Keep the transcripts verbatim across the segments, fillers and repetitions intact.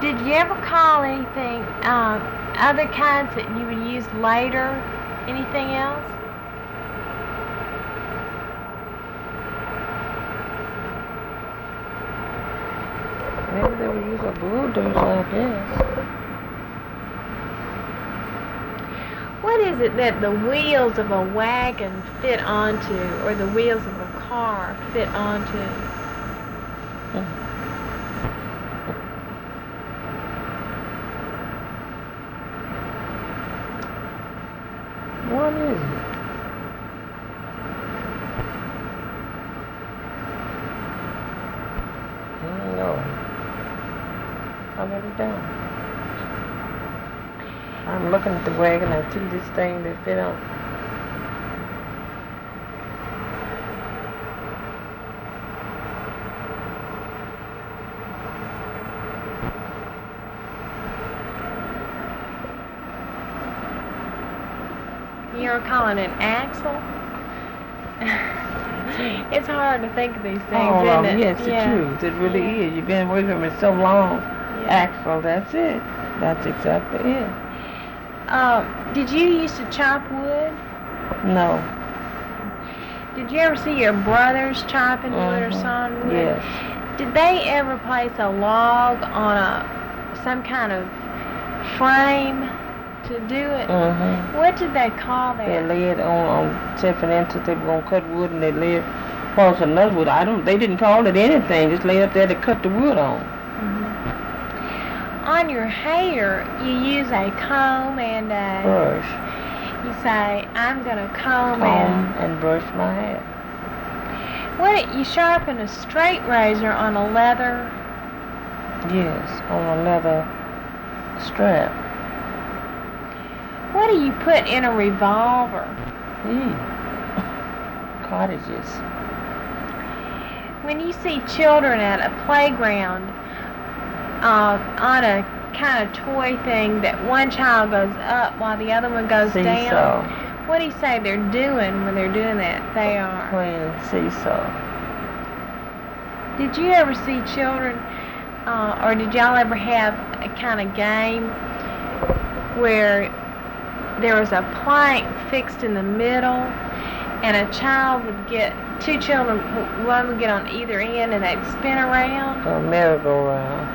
Did you ever call anything, um, other kinds that you would use later? Anything else? Maybe they would use a bulldozer, I guess. What is it that the wheels of a wagon fit onto, or the wheels of a car fit onto? What is it? I don't know. I really don't. I'm looking at the wagon. I see this thing that fit on. You're calling it an axle? It's hard to think of these things, Oh, isn't um, it? yes, yeah. the truth. It really Yeah. is. You've been away from it so long. Yeah. Axle, that's it. That's exactly it. Um, did you used to chop wood? No. Did you ever see your brothers chopping wood or Mhm. sawing wood? Yes. Did they ever place a log on a some kind of frame to do it? Mm-hmm. What did they call that? They lay it on, on different inches. They were going to cut wood and they lay it across another wood. I don't, they didn't call it anything. Just lay it up there to cut the wood on. Mm-hmm. On your hair, you use a comb and a... Brush. You say, I'm going to comb, Comb and... and brush my hair. What, you sharpen a straight razor on a leather... Yes, on a leather strap. What do you put in a revolver? Mm. Cottages. When you see children at a playground uh, on a kind of toy thing that one child goes up while the other one goes Seesaw. down, what do you say they're doing when they're doing that? They are Playing seesaw. Did you ever see children, uh, or did y'all ever have a kind of game where there was a plank fixed in the middle and a child would get, two children, one would get on either end and they'd spin around? A merry-go-round.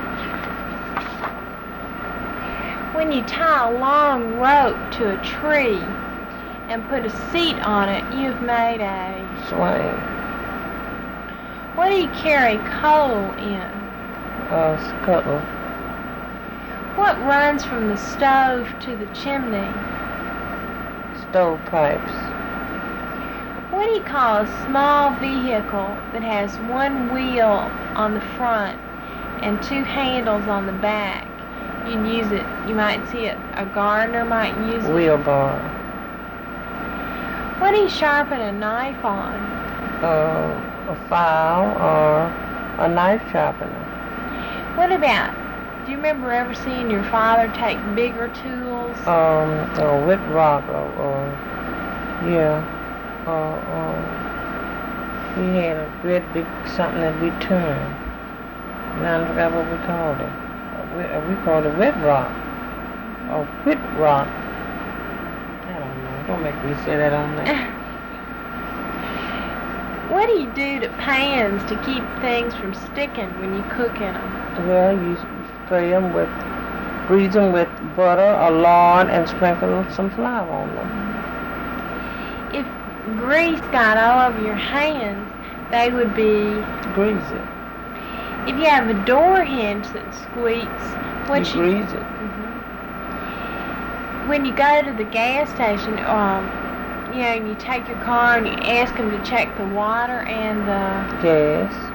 When you tie a long rope to a tree and put a seat on it, you've made a... Swing. What do you carry coal in? A scuttle. What runs from the stove to the chimney? Stovepipes. What do you call a small vehicle that has one wheel on the front and two handles on the back? You'd use it, you might see it, a gardener might use it. Wheelbarrow. What do you sharpen a knife on? Uh, a file or a knife sharpener. What about, do you remember ever seeing your father take bigger tools? Um, a whip rock or, or yeah, or, or we had a great big something that we turned. Now I forgot what we called it. A whip, we called it whip rock. A whip rock. I don't know. Don't make me say that on there. What do you do to pans to keep things from sticking when you cook in them? Well, you spray them with, grease them with butter or lard and sprinkle some flour on them. If grease got all over your hands, they would be... Grease it. If you have a door hinge that squeaks, what you... You grease it. Mm-hmm. When you go to the gas station, um, you know, and you take your car and you ask them to check the water and the... Gas.